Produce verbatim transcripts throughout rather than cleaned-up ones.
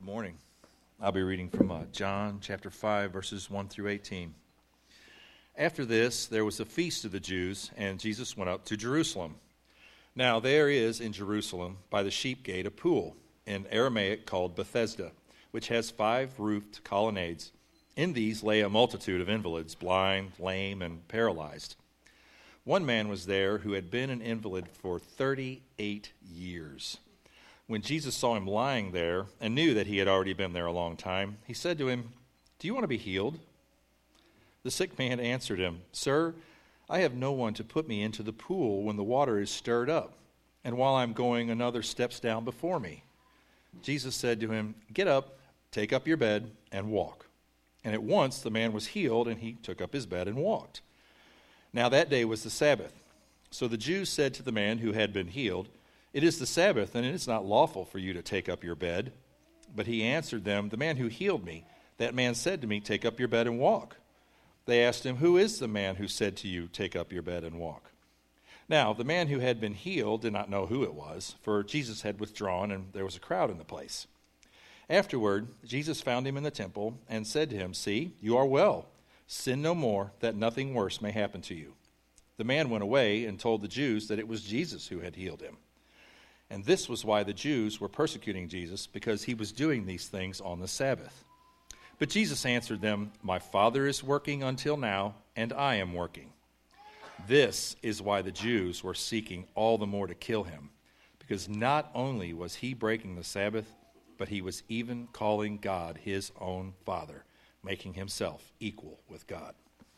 Morning. I'll be reading from uh, John chapter five, verses one through eighteen. After this, there was a feast of the Jews, and Jesus went up to Jerusalem. Now there is in Jerusalem by the sheep gate a pool, in Aramaic called Bethesda, which has five roofed colonnades. In these lay a multitude of invalids, blind, lame, and paralyzed. One man was there who had been an invalid for thirty-eight years. When Jesus saw him lying there and knew that he had already been there a long time, he said to him, "Do you want to be healed?" The sick man answered him, "Sir, I have no one to put me into the pool when the water is stirred up, and while I'm going, another steps down before me." Jesus said to him, "Get up, take up your bed, and walk." And at once the man was healed, and he took up his bed and walked. Now that day was the Sabbath. So the Jews said to the man who had been healed, "It is the Sabbath, and it is not lawful for you to take up your bed." But he answered them, "The man who healed me, that man said to me, 'Take up your bed and walk.'" They asked him, "Who is the man who said to you, 'Take up your bed and walk'?" Now the man who had been healed did not know who it was, for Jesus had withdrawn, and there was a crowd in the place. Afterward, Jesus found him in the temple and said to him, "See, you are well. Sin no more, that nothing worse may happen to you." The man went away and told the Jews that it was Jesus who had healed him. And this was why the Jews were persecuting Jesus, because he was doing these things on the Sabbath. But Jesus answered them, "My Father is working until now, and I am working." This is why the Jews were seeking all the more to kill him, because not only was he breaking the Sabbath, but he was even calling God his own Father, making himself equal with God.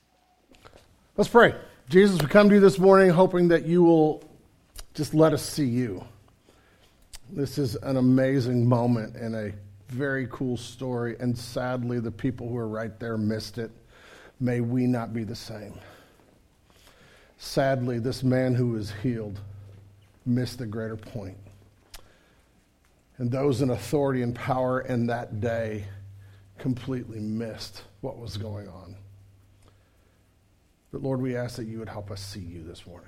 Let's pray. Jesus, we come to you this morning hoping that you will just let us see you. This is an amazing moment and a very cool story, and sadly the people who are right there missed it. May we not be the same. Sadly, this man who was healed missed the greater point. And those in authority and power in that day completely missed what was going on. But Lord, we ask that you would help us see you this morning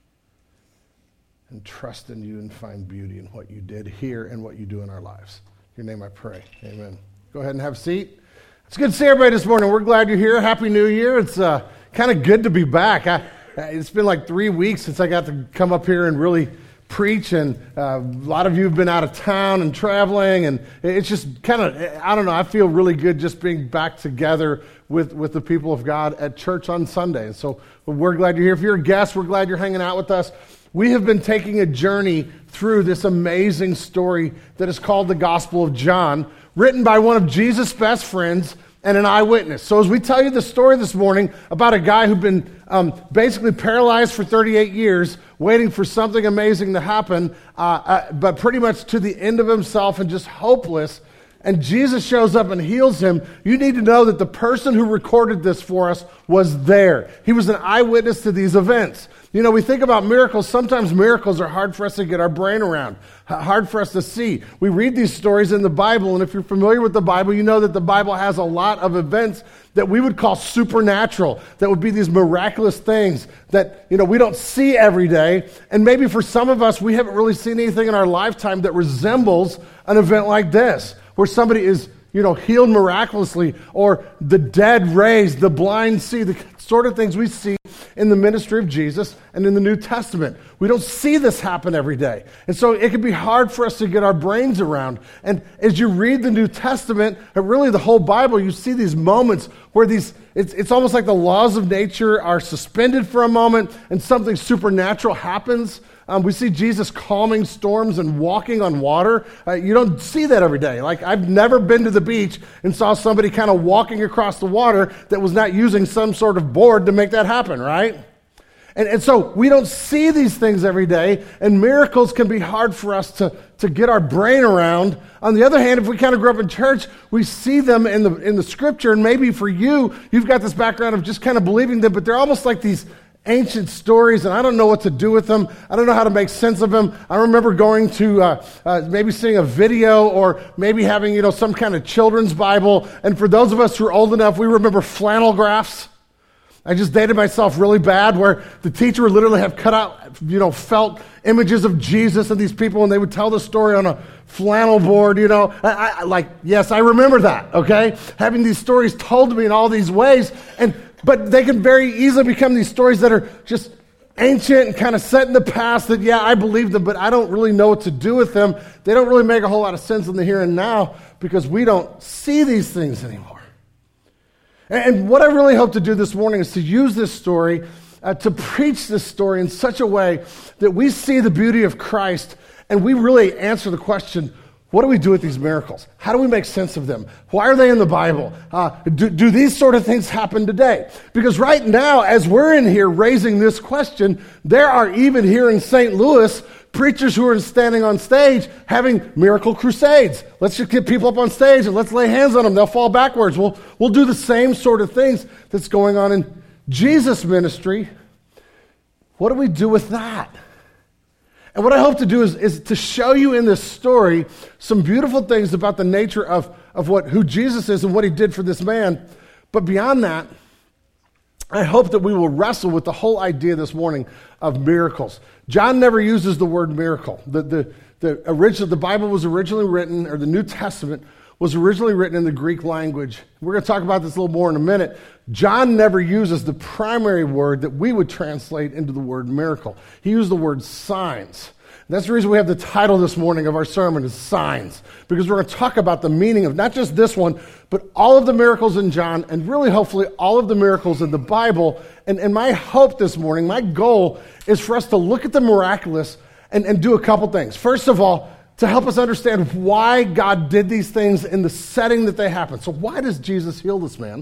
and trust in you and find beauty in what you did here and what you do in our lives. In your name I pray. Amen. Go ahead and have a seat. It's good to see everybody this morning. We're glad you're here. Happy New Year. It's uh, kind of good to be back. I, it's been like three weeks since I got to come up here and really preach, and uh, a lot of you have been out of town and traveling, and it's just kind of, I don't know, I feel really good just being back together with, with the people of God at church on Sunday. And so we're glad you're here. If you're a guest, we're glad you're hanging out with us. We have been taking a journey through this amazing story that is called the Gospel of John, written by one of Jesus' best friends and an eyewitness. So as we tell you the story this morning about a guy who'd been um, basically paralyzed for thirty-eight years, waiting for something amazing to happen, uh, uh, but pretty much to the end of himself and just hopeless, and Jesus shows up and heals him, you need to know that the person who recorded this for us was there. He was an eyewitness to these events. You know, we think about miracles. Sometimes miracles are hard for us to get our brain around, hard for us to see. We read these stories in the Bible, and if you're familiar with the Bible, you know that the Bible has a lot of events that we would call supernatural, that would be these miraculous things that, you know, we don't see every day. And maybe for some of us, we haven't really seen anything in our lifetime that resembles an event like this, where somebody is, you know, healed miraculously, or the dead raised, the blind see, the sort of things we see in the ministry of Jesus and in the New Testament. We don't see this happen every day. And so it can be hard for us to get our brains around. And as you read the New Testament, and really the whole Bible, you see these moments where these, it's, it's almost like the laws of nature are suspended for a moment and something supernatural happens. Um, we see Jesus calming storms and walking on water. Uh, you don't see that every day. Like, I've never been to the beach and saw somebody kind of walking across the water that was not using some sort of board to make that happen, right? And, and so we don't see these things every day, and miracles can be hard for us to, to get our brain around. On the other hand, if we kind of grew up in church, we see them in the in the scripture, and maybe for you, you've got this background of just kind of believing them, but they're almost like these ancient stories, and I don't know what to do with them. I don't know how to make sense of them. I remember going to uh, uh, maybe seeing a video, or maybe having, you know, some kind of children's Bible. And for those of us who are old enough, we remember flannel graphs. I just dated myself really bad where the teacher would literally have cut out, you know, felt images of Jesus and these people, and they would tell the story on a flannel board, you know. I, I, like, yes, I remember that, okay? Having these stories told to me in all these ways, and but they can very easily become these stories that are just ancient and kind of set in the past that, yeah, I believe them, but I don't really know what to do with them. They don't really make a whole lot of sense in the here and now because we don't see these things anymore. And what I really hope to do this morning is to use this story, uh, to preach this story in such a way that we see the beauty of Christ and we really answer the question, what do we do with these miracles? How do we make sense of them? Why are they in the Bible? Uh, do, do these sort of things happen today? Because right now, as we're in here raising this question, there are even here in Saint Louis preachers who are standing on stage having miracle crusades. Let's just get people up on stage and let's lay hands on them. They'll fall backwards. We'll, we'll do the same sort of things that's going on in Jesus' ministry. What do we do with that? And what I hope to do is, is to show you in this story some beautiful things about the nature of, of what who Jesus is and what he did for this man. But beyond that, I hope that we will wrestle with the whole idea this morning of miracles. John never uses the word miracle. The, the, the, original, the Bible was originally written, or the New Testament was originally written in the Greek language. We're going to talk about this a little more in a minute. John never uses the primary word that we would translate into the word miracle. He used the word signs. That's the reason we have the title this morning of our sermon is Signs, because we're going to talk about the meaning of not just this one, but all of the miracles in John, and really hopefully all of the miracles in the Bible. And, and my hope this morning, my goal is for us to look at the miraculous and, and do a couple things. First of all, to help us understand why God did these things in the setting that they happened. So why does Jesus heal this man?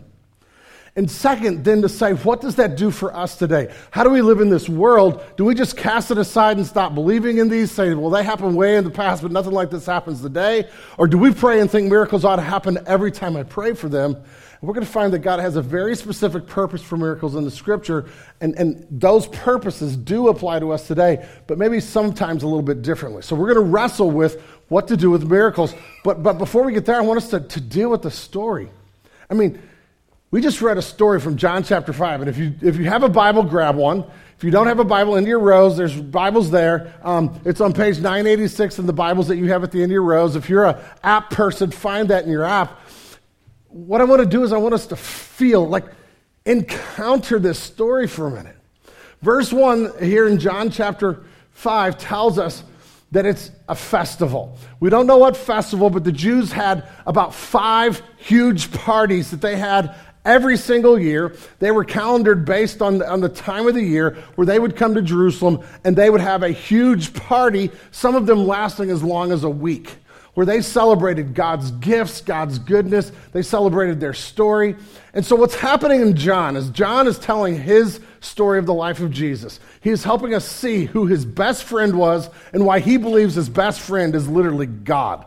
And second, then to say, what does that do for us today? How do we live in this world? Do we just cast it aside and stop believing in these, say, well, they happened way in the past, but nothing like this happens today? Or do we pray and think miracles ought to happen every time I pray for them? And we're going to find that God has a very specific purpose for miracles in the Scripture, and, and those purposes do apply to us today, but maybe sometimes a little bit differently. So we're going to wrestle with what to do with miracles. But, but before we get there, I want us to, to deal with the story. I mean, we just read a story from John chapter five, and if you if you have a Bible, grab one. If you don't have a Bible, into your rows, there's Bibles there. Um, it's on page nine eighty-six in the Bibles that you have at the end of your rows. If you're an app person, find that in your app. What I want to do is I want us to feel, like, encounter this story for a minute. Verse one here in John chapter five tells us that it's a festival. We don't know what festival, but the Jews had about five huge parties that they had every single year. They were calendared based on the, on the time of the year where they would come to Jerusalem and they would have a huge party, some of them lasting as long as a week, where they celebrated God's gifts, God's goodness. They celebrated their story. And so what's happening in John is John is telling his story of the life of Jesus. He is helping us see who his best friend was and why he believes his best friend is literally God.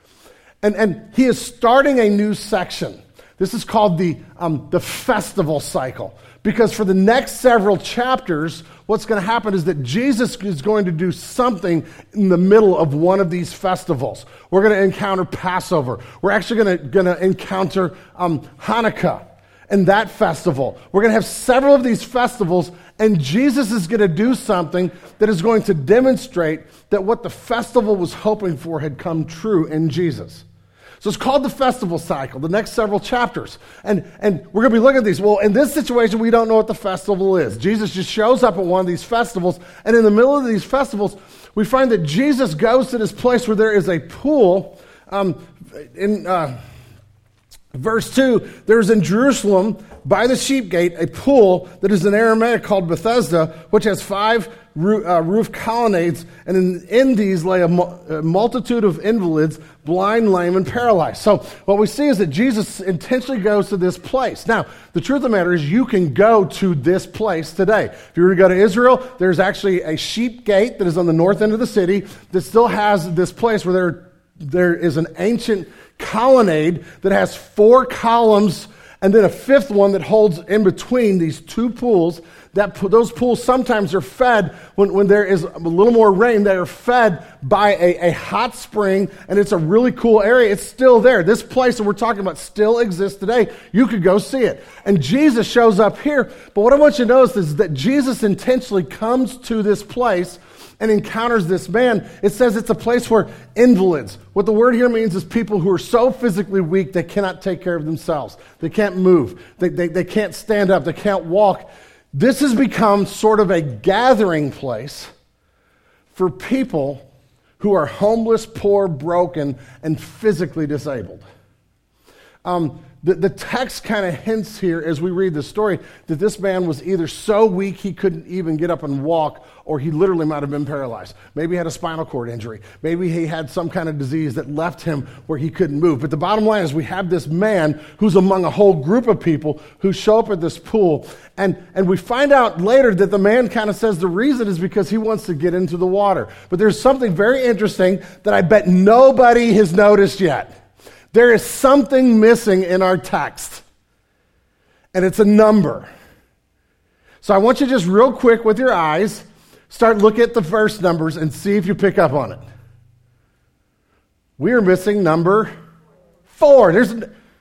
And, and he is starting a new section. This is called the, um, the festival cycle. Because for the next several chapters, what's going to happen is that Jesus is going to do something in the middle of one of these festivals. We're going to encounter Passover. We're actually going to, going to encounter um, Hanukkah and that festival. We're going to have several of these festivals, and Jesus is going to do something that is going to demonstrate that what the festival was hoping for had come true in Jesus. So it's called the festival cycle, the next several chapters. And, and we're going to be looking at these. Well, in this situation, we don't know what the festival is. Jesus just shows up at one of these festivals, and in the middle of these festivals, we find that Jesus goes to this place where there is a pool. Um, in uh, verse two, there's in Jerusalem, by the sheep gate, a pool that is in Aramaic called Bethesda, which has five roof, uh, roof colonnades, and in, in these lay a, mu- a multitude of invalids, blind, lame, and paralyzed. So what we see is that Jesus intentionally goes to this place. Now, the truth of the matter is you can go to this place today. If you were to go to Israel, there's actually a sheep gate that is on the north end of the city that still has this place where there, there is an ancient colonnade that has four columns And then a fifth one that holds in between these two pools. That those pools sometimes are fed when, when there is a little more rain. They are fed by a, a hot spring, and it's a really cool area. It's still there. This place that we're talking about still exists today. You could go see it. And Jesus shows up here. But what I want you to notice is that Jesus intentionally comes to this place and encounters this man. It says it's a place where invalids, what the word here means is people who are so physically weak they cannot take care of themselves. They can't move. They, they, they can't stand up. They can't walk. This has become sort of a gathering place for people who are homeless, poor, broken, and physically disabled. Um, the, the text kind of hints here as we read the story that this man was either so weak he couldn't even get up and walk, or he literally might have been paralyzed. Maybe he had a spinal cord injury. Maybe he had some kind of disease that left him where he couldn't move. But the bottom line is we have this man who's among a whole group of people who show up at this pool. And, and we find out later that the man kind of says the reason is because he wants to get into the water. But there's something very interesting that I bet nobody has noticed yet. There is something missing in our text, and it's a number. So I want you to just real quick with your eyes, start looking at the verse numbers and see if you pick up on it. We are missing number four. There's,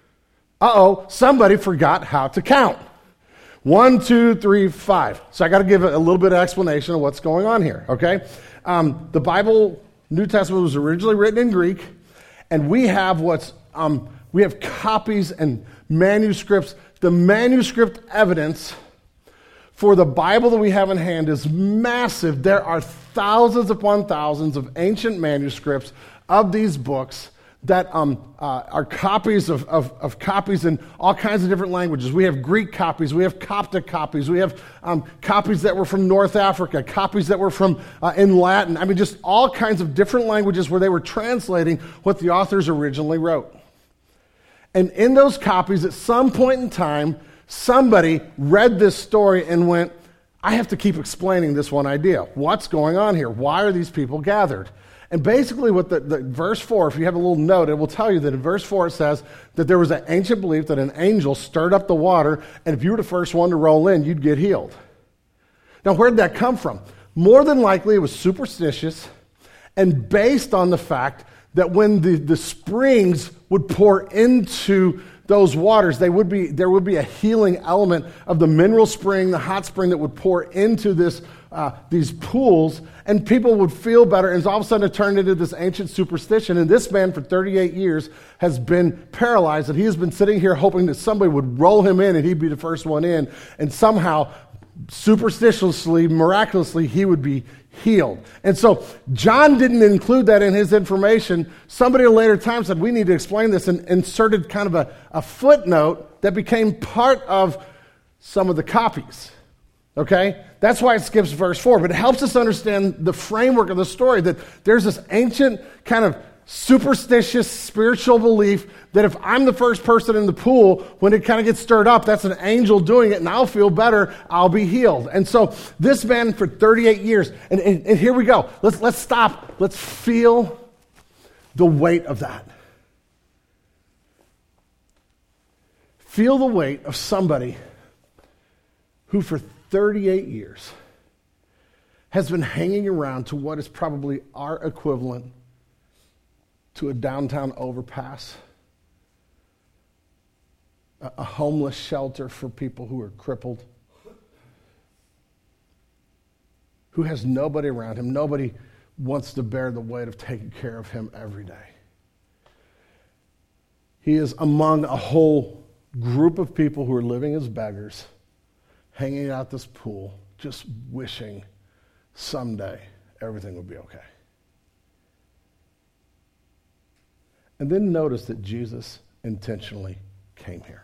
uh-oh, somebody forgot how to count. One, two, three, five. So I got to give a little bit of explanation of what's going on here, okay? Um, the Bible, New Testament, was originally written in Greek. And we have what's, um, we have copies and manuscripts. The manuscript evidence for the Bible that we have in hand is massive. There are thousands upon thousands of ancient manuscripts of these books that um, uh, are copies of, of, of copies in all kinds of different languages. We have Greek copies, we have Coptic copies, we have um, copies that were from North Africa, copies that were from uh, in Latin. I mean, just all kinds of different languages where they were translating what the authors originally wrote. And in those copies, at some point in time, somebody read this story and went, I have to keep explaining this one idea. What's going on here? Why are these people gathered? And basically what the, the verse four, if you have a little note, it will tell you that in verse four it says that there was an ancient belief that an angel stirred up the water, and if you were the first one to roll in, you'd get healed. Now, where did that come from? More than likely it was superstitious and based on the fact that when the, the springs would pour into those waters, they would be there would be a healing element of the mineral spring, the hot spring that would pour into this uh, these pools, and people would feel better. And all of a sudden, it turned into this ancient superstition. And this man, for thirty-eight years, has been paralyzed, and he has been sitting here hoping that somebody would roll him in, and he'd be the first one in, and somehow, superstitiously, miraculously, he would be healed. And so John didn't include that in his information. Somebody at a later time said, we need to explain this, and inserted kind of a, a footnote that became part of some of the copies. Okay? That's why it skips verse four, but it helps us understand the framework of the story, that there's this ancient kind of superstitious spiritual belief that if I'm the first person in the pool, when it kind of gets stirred up, that's an angel doing it, and I'll feel better, I'll be healed. And so this man for thirty-eight years, and, and, and here we go. Let's, let's stop. Let's feel the weight of that. Feel the weight of somebody who for thirty-eight years has been hanging around to what is probably our equivalent to a downtown overpass, a, a homeless shelter for people who are crippled, who has nobody around him. Nobody wants to bear the weight of taking care of him every day. He is among a whole group of people who are living as beggars, hanging out this pool, just wishing someday everything would be okay. And then notice that Jesus intentionally came here.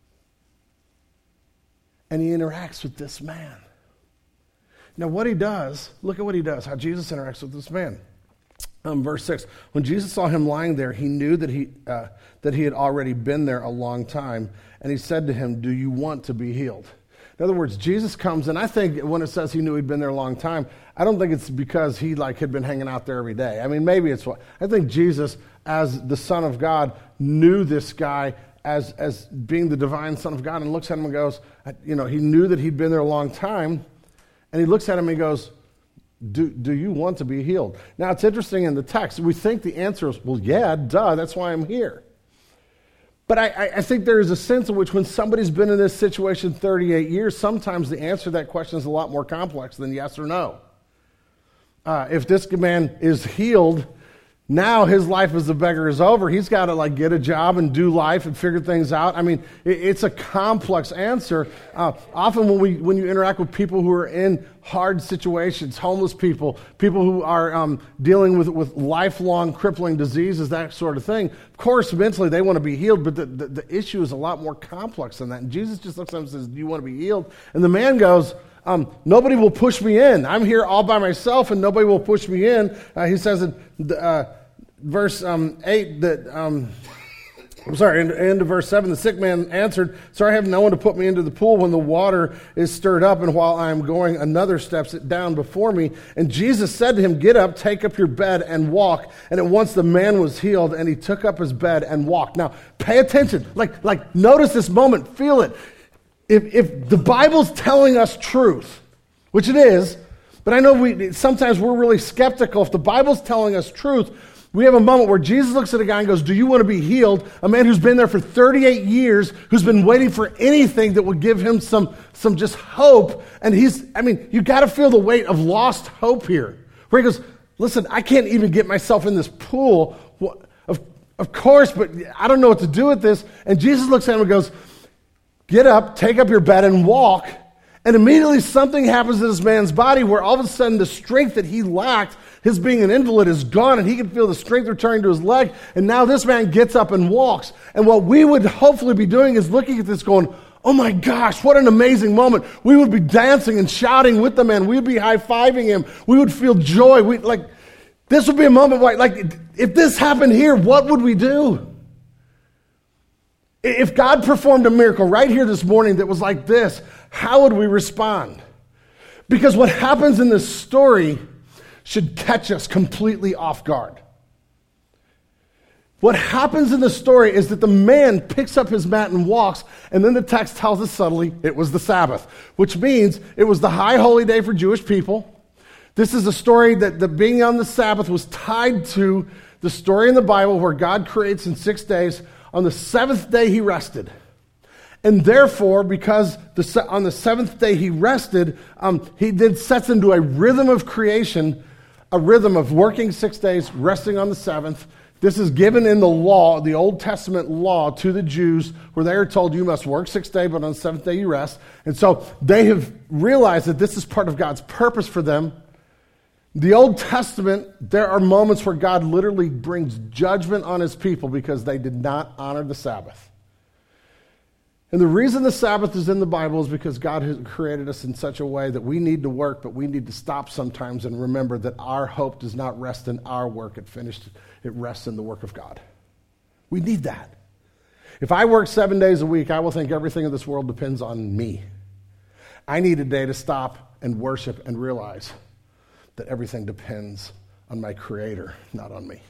And he interacts with this man. Now what he does, look at what he does, how Jesus interacts with this man. Um, verse six, when Jesus saw him lying there, he knew that he uh, that he had already been there a long time, and he said to him, do you want to be healed? In other words, Jesus comes, and I think when it says he knew he'd been there a long time, I don't think it's because he like had been hanging out there every day. I mean, maybe it's what, I think Jesus, as the Son of God, knew this guy as as being the divine Son of God and looks at him and goes, you know, he knew that he'd been there a long time, and he looks at him and he goes, do, do you want to be healed? Now, it's interesting in the text. We think the answer is, well, yeah, duh, that's why I'm here. But I, I think there is a sense in which when somebody's been in this situation thirty-eight years, sometimes the answer to that question is a lot more complex than yes or no. Uh, if this man is healed, now his life as a beggar is over. He's got to like get a job and do life and figure things out. I mean, it, it's a complex answer. Uh, often when we when you interact with people who are in hard situations, homeless people, people who are um, dealing with, with lifelong crippling diseases, that sort of thing, of course, mentally they want to be healed, but the, the, the issue is a lot more complex than that. And Jesus just looks at him and says, do you want to be healed? And the man goes, Um, nobody will push me in. I'm here all by myself, and nobody will push me in. Uh, he says in uh, verse um, eight that, um, I'm sorry, in, into verse seven, the sick man answered, "Sir, I have no one to put me into the pool when the water is stirred up, and while I am going, another steps it down before me." And Jesus said to him, "Get up, take up your bed, and walk." And at once the man was healed, and he took up his bed and walked. Now, pay attention. Like, like notice this moment. Feel it. If, if the Bible's telling us truth, which it is, but I know we sometimes we're really skeptical. If the Bible's telling us truth, we have a moment where Jesus looks at a guy and goes, "Do you want to be healed?" A man who's been there for thirty-eight years, who's been waiting for anything that would give him some, some just hope. And he's, I mean, you got to feel the weight of lost hope here. Where he goes, "Listen, I can't even get myself in this pool. Well, of, of course, but I don't know what to do with this." And Jesus looks at him and goes, "Get up, take up your bed, and walk." And immediately something happens to this man's body where all of a sudden the strength that he lacked, his being an invalid, is gone, and he can feel the strength returning to his leg. And now this man gets up and walks. And what we would hopefully be doing is looking at this going, "Oh my gosh, what an amazing moment." We would be dancing and shouting with the man. We would be high-fiving him. We would feel joy. We like this would be a moment where, like, if this happened here, what would we do? If God performed a miracle right here this morning that was like this, how would we respond? Because what happens in this story should catch us completely off guard. What happens in the story is that the man picks up his mat and walks, and then the text tells us subtly it was the Sabbath, which means it was the high holy day for Jewish people. This is a story that the being on the Sabbath was tied to the story in the Bible where God creates in six days. On the seventh day he rested. And therefore, because the, on the seventh day he rested, um, he then sets into a rhythm of creation, a rhythm of working six days, resting on the seventh. This is given in the law, the Old Testament law, to the Jews, where they are told you must work six days, but on the seventh day you rest. And so they have realized that this is part of God's purpose for them. The Old Testament, there are moments where God literally brings judgment on his people because they did not honor the Sabbath. And the reason the Sabbath is in the Bible is because God has created us in such a way that we need to work, but we need to stop sometimes and remember that our hope does not rest in our work. It finished, it rests in the work of God. We need that. If I work seven days a week, I will think everything in this world depends on me. I need a day to stop and worship and realize that everything depends on my Creator, not on me.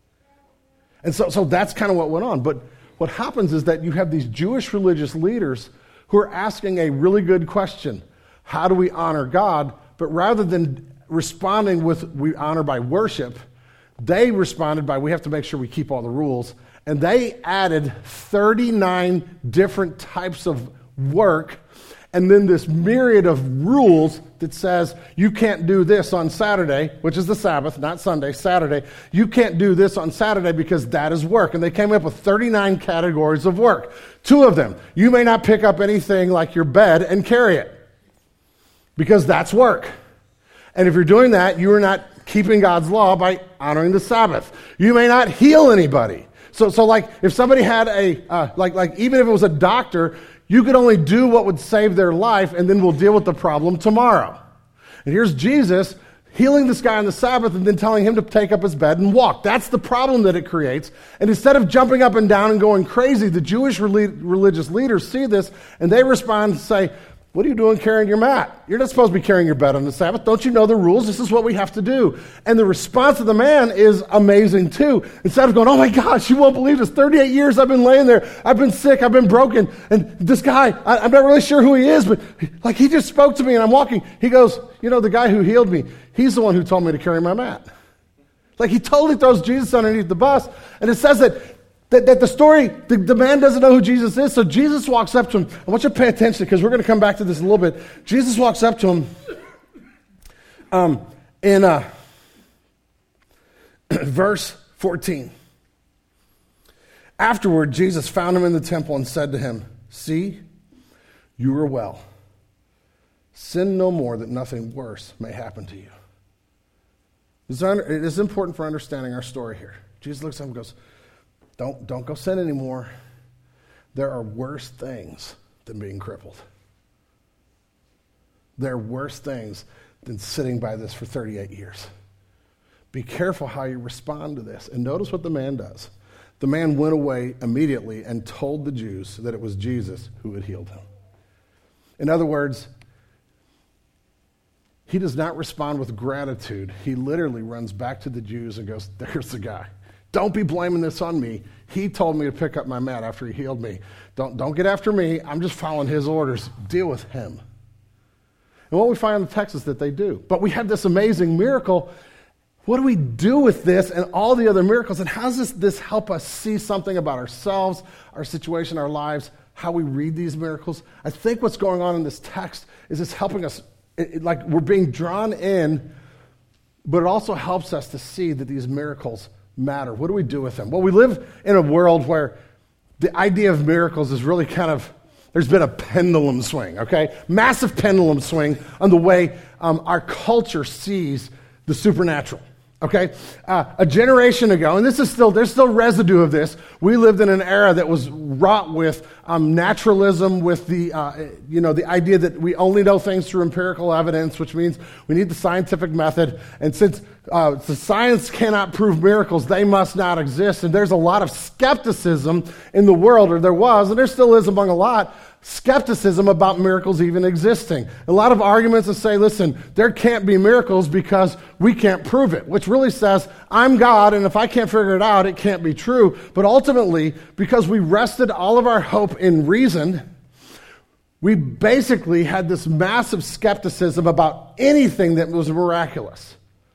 And so, so that's kind of what went on. But what happens is that you have these Jewish religious leaders who are asking a really good question. How do we honor God? But rather than responding with we honor by worship, they responded by we have to make sure we keep all the rules. And they added thirty-nine different types of work and then this myriad of rules that says you can't do this on Saturday, which is the Sabbath, not Sunday, Saturday. You can't do this on Saturday because that is work. And they came up with thirty-nine categories of work. Two of them, you may not pick up anything like your bed and carry it because that's work. And if you're doing that, you are not keeping God's law by honoring the Sabbath. You may not heal anybody. So, so like if somebody had a, uh, like, like even if it was a doctor, you could only do what would save their life, and then we'll deal with the problem tomorrow. And here's Jesus healing this guy on the Sabbath and then telling him to take up his bed and walk. That's the problem that it creates. And instead of jumping up and down and going crazy, the Jewish relig- religious leaders see this, and they respond and say, what are you doing carrying your mat? You're not supposed to be carrying your bed on the Sabbath. Don't you know the rules? This is what we have to do. And the response of the man is amazing too. Instead of going, oh my gosh, you won't believe this. thirty-eight years I've been laying there. I've been sick. I've been broken. And this guy, I, I'm not really sure who he is, but like he just spoke to me and I'm walking. He goes, you know, the guy who healed me, he's the one who told me to carry my mat. Like he totally throws Jesus underneath the bus. And it says that That, that the story, the, the man doesn't know who Jesus is, so Jesus walks up to him. I want you to pay attention because we're going to come back to this in a little bit. Jesus walks up to him um, in uh, verse fourteen. Afterward, Jesus found him in the temple and said to him, see, you are well. Sin no more that nothing worse may happen to you. It is important for understanding our story here. Jesus looks at him and goes, Don't, don't go sin anymore. There are worse things than being crippled. There are worse things than sitting by this for thirty-eight years. Be careful how you respond to this. And notice what the man does. The man went away immediately and told the Jews that it was Jesus who had healed him. In other words, he does not respond with gratitude. He literally runs back to the Jews and goes, there's the guy. Don't be blaming this on me. He told me to pick up my mat after he healed me. Don't, don't get after me. I'm just following his orders. Deal with him. And what we find in the text is that they do. But we have this amazing miracle. What do we do with this and all the other miracles? And how does this, this help us see something about ourselves, our situation, our lives, how we read these miracles? I think what's going on in this text is it's helping us, it, it, like we're being drawn in, but it also helps us to see that these miracles matter. What do we do with them? Well, we live in a world where the idea of miracles is really kind of, there's been a pendulum swing, okay? Massive pendulum swing on the way um, our culture sees the supernatural, okay? Uh, a generation ago, and this is still, there's still residue of this, we lived in an era that was wrought with um, naturalism, with the, uh, you know, the idea that we only know things through empirical evidence, which means we need the scientific method, and since Uh, the science cannot prove miracles, they must not exist. And there's a lot of skepticism in the world, or there was, and there still is among a lot, skepticism about miracles even existing. A lot of arguments that say, listen, there can't be miracles because we can't prove it, which really says, I'm God, and if I can't figure it out, it can't be true. But ultimately, because we rested all of our hope in reason, we basically had this massive skepticism about anything that was miraculous.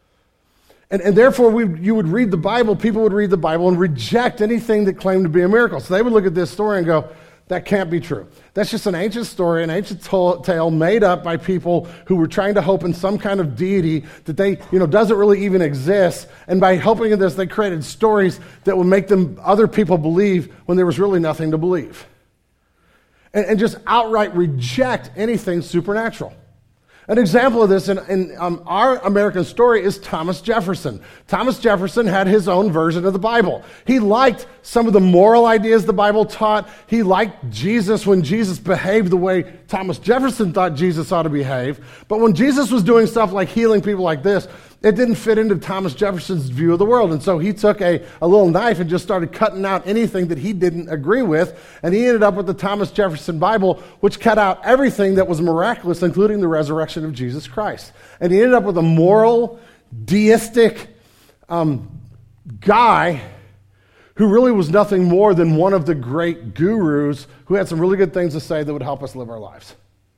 And, and therefore, we, you would read the Bible, people would read the Bible and reject anything that claimed to be a miracle. So they would look at this story and go, that can't be true. That's just an ancient story, an ancient to- tale made up by people who were trying to hope in some kind of deity that they, you know, doesn't really even exist. And by hoping in this, they created stories that would make them other people believe when there was really nothing to believe. And, and just outright reject anything supernatural. An example of this in, in um, our American story is Thomas Jefferson. Thomas Jefferson had his own version of the Bible. He liked some of the moral ideas the Bible taught. He liked Jesus when Jesus behaved the way Thomas Jefferson thought Jesus ought to behave. But when Jesus was doing stuff like healing people like this, it didn't fit into Thomas Jefferson's view of the world. And so he took a, a little knife and just started cutting out anything that he didn't agree with. And he ended up with the Thomas Jefferson Bible, which cut out everything that was miraculous, including the resurrection of Jesus Christ. And he ended up with a moral, deistic um, guy who really was nothing more than one of the great gurus who had some really good things to say that would help us live our lives.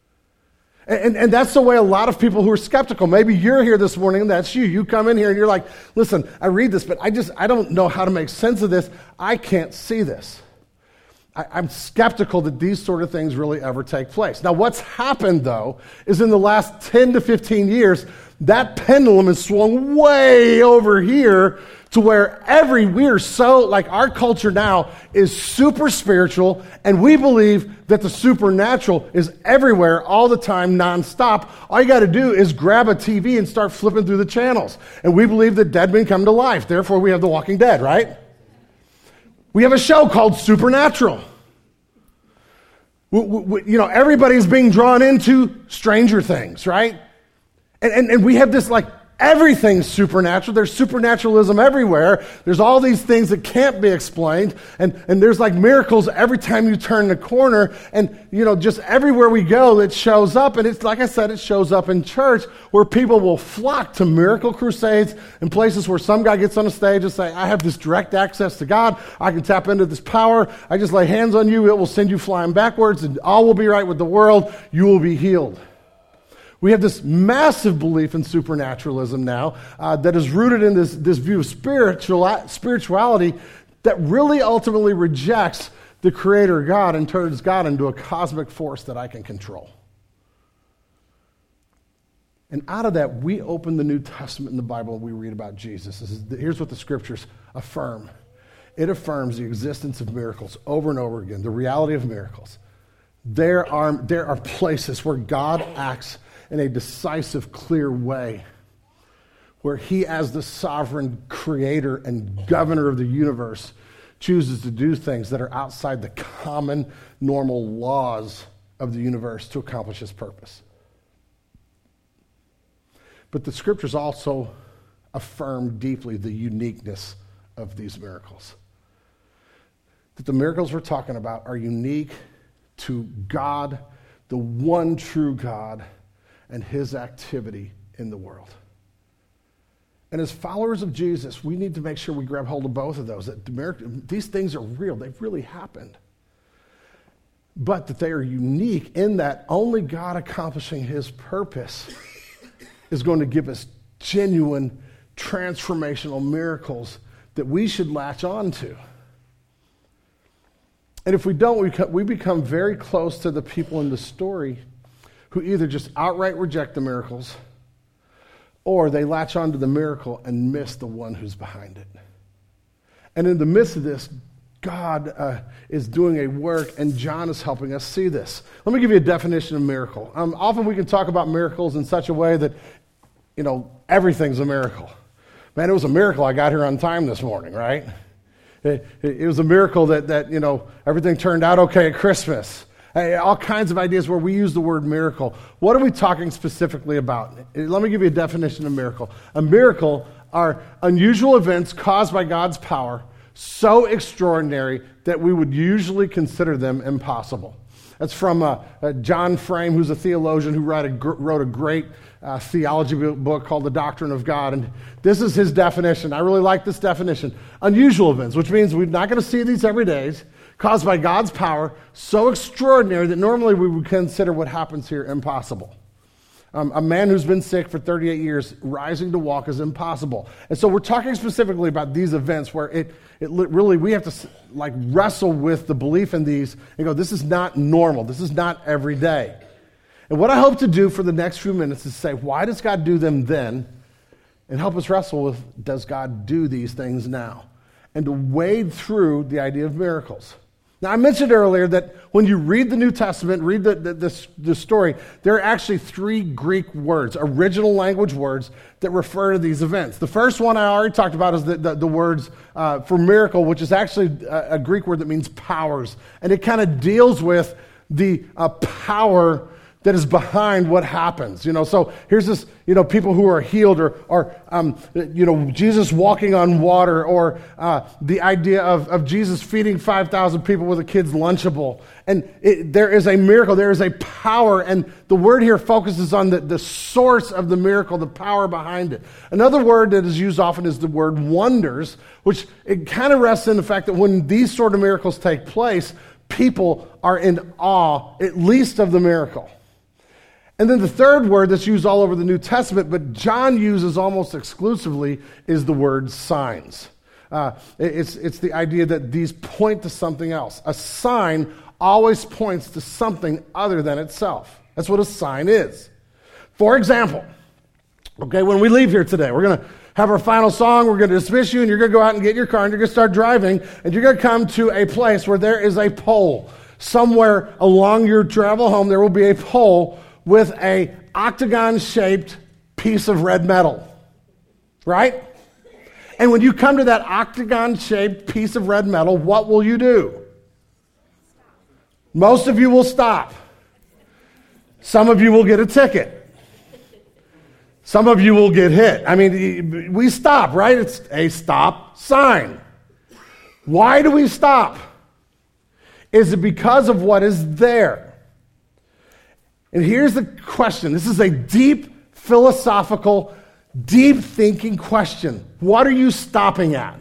And, and that's the way a lot of people who are skeptical, maybe you're here this morning and that's you. You come in here and you're like, listen, I read this, but I just, I don't know how to make sense of this. I can't see this. I, I'm skeptical that these sort of things really ever take place. Now, what's happened, though, is in the last ten to fifteen years, that pendulum has swung way over here to where every, we're so, like our culture now is super spiritual, and we believe that the supernatural is everywhere all the time, nonstop. All you got to do is grab a T V and start flipping through the channels. And we believe that dead men come to life. Therefore, we have The Walking Dead, right? We have a show called Supernatural. We, we, you know, everybody's being drawn into Stranger Things, right? And, and, and we have this like, everything's supernatural. There's supernaturalism everywhere. There's all these things that can't be explained. And, and there's like miracles every time you turn the corner. And, you know, just everywhere we go, it shows up. And it's, like I said, it shows up in church where people will flock to miracle crusades and places where some guy gets on a stage and say, I have this direct access to God. I can tap into this power. I just lay hands on you. It will send you flying backwards and all will be right with the world. You will be healed. We have this massive belief in supernaturalism now uh, that is rooted in this, this view of spiritual, spirituality that really ultimately rejects the Creator God and turns God into a cosmic force that I can control. And out of that, we open the New Testament in the Bible and we read about Jesus. This is, here's what the Scriptures affirm. It affirms the existence of miracles over and over again, the reality of miracles. There are, there are places where God acts in a decisive, clear way, where he, as the sovereign creator and governor of the universe, chooses to do things that are outside the common, normal laws of the universe to accomplish his purpose. But the Scriptures also affirm deeply the uniqueness of these miracles. That the miracles we're talking about are unique to God, the one true God, and his activity in the world. And as followers of Jesus, we need to make sure we grab hold of both of those. That the miracle, these things are real. They've really happened. But that they are unique in that only God accomplishing his purpose is going to give us genuine, transformational miracles that we should latch on to. And if we don't, we become very close to the people in the story who either just outright reject the miracles or they latch onto the miracle and miss the one who's behind it. And in the midst of this, God uh, is doing a work, and John is helping us see this. Let me give you a definition of miracle. Um, often we can talk about miracles in such a way that, you know, everything's a miracle. Man, it was a miracle I got here on time this morning, right? It, it, it was a miracle that, that, you know, everything turned out okay at Christmas. All kinds of ideas where we use the word miracle. What are we talking specifically about? Let me give you a definition of miracle. A miracle are unusual events caused by God's power, so extraordinary that we would usually consider them impossible. That's from uh, uh, John Frame, who's a theologian who wrote a, gr- wrote a great uh, theology book called The Doctrine of God. And this is his definition. I really like this definition. Unusual events, which means we're not going to see these every day, caused by God's power, so extraordinary that normally we would consider what happens here impossible. Um, a man who's been sick for thirty-eight years, rising to walk is impossible. And so we're talking specifically about these events where it, it really, we have to like wrestle with the belief in these and go, this is not normal. This is not every day. And what I hope to do for the next few minutes is say, why does God do them then? And help us wrestle with, does God do these things now? And to wade through the idea of miracles. Now, I mentioned earlier that when you read the New Testament, read the, the, the, the story, there are actually three Greek words, original language words, that refer to these events. The first one I already talked about is the, the, the words uh, for miracle, which is actually a, a Greek word that means powers. And it kind of deals with the uh, power that is behind what happens. You know, so here's this, you know, people who are healed or, or um, you know, Jesus walking on water, or uh, the idea of, of Jesus feeding five thousand people with a kid's Lunchable. And it, there is a miracle, there is a power, and the word here focuses on the, the source of the miracle, the power behind it. Another word that is used often is the word wonders, which it kind of rests in the fact that when these sort of miracles take place, people are in awe, at least of the miracle. And then the third word that's used all over the New Testament, but John uses almost exclusively, is the word signs. Uh, it's, it's the idea that these point to something else. A sign always points to something other than itself. That's what a sign is. For example, okay, when we leave here today, we're going to have our final song, we're going to dismiss you, and you're going to go out and get your car, and you're going to start driving, and you're going to come to a place where there is a pole. Somewhere along your travel home, there will be a pole with a octagon-shaped piece of red metal, right? And when you come to that octagon-shaped piece of red metal, what will you do? Most of you will stop. Some of you will get a ticket. Some of you will get hit. I mean, we stop, right? It's a stop sign. Why do we stop? Is it because of what is there? And here's the question. This is a deep philosophical, deep thinking question. What are you stopping at?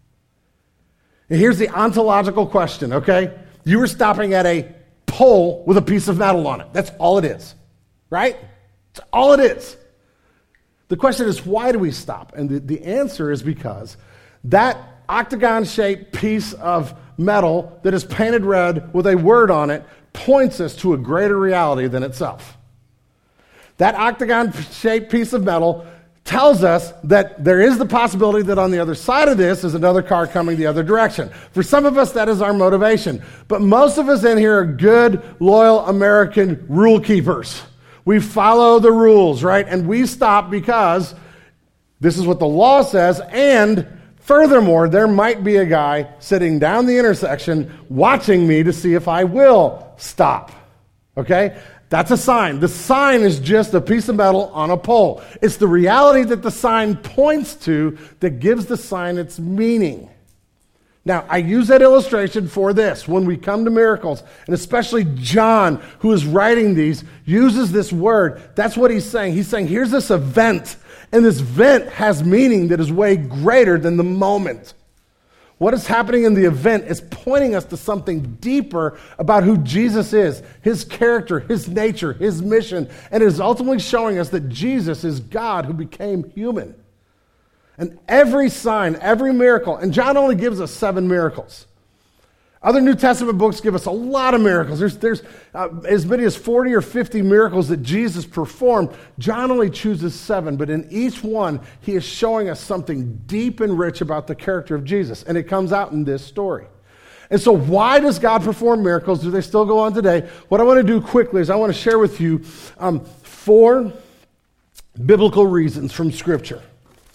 And here's the ontological question, okay? You were stopping at a pole with a piece of metal on it. That's all it is, right? That's all it is. The question is, why do we stop? And the, the answer is because that octagon-shaped piece of metal that is painted red with a word on it points us to a greater reality than itself. That octagon-shaped piece of metal tells us that there is the possibility that on the other side of this is another car coming the other direction. For some of us, that is our motivation. But most of us in here are good, loyal American rule keepers. We follow the rules, right? And we stop because this is what the law says, and furthermore, there might be a guy sitting down the intersection watching me to see if I will stop. Okay? That's a sign. The sign is just a piece of metal on a pole. It's the reality that the sign points to that gives the sign its meaning. Now, I use that illustration for this. When we come to miracles, and especially John, who is writing these, uses this word. That's what he's saying. He's saying, here's this event, and this event has meaning that is way greater than the moment. What is happening in the event is pointing us to something deeper about who Jesus is, his character, his nature, his mission, and it is ultimately showing us that Jesus is God who became human. And every sign, every miracle, and John only gives us seven miracles. Other New Testament books give us a lot of miracles. There's, there's uh, as many as forty or fifty miracles that Jesus performed. John only chooses seven, but in each one, he is showing us something deep and rich about the character of Jesus, and it comes out in this story. And so why does God perform miracles? Do they still go on today? What I want to do quickly is I want to share with you um, four biblical reasons from Scripture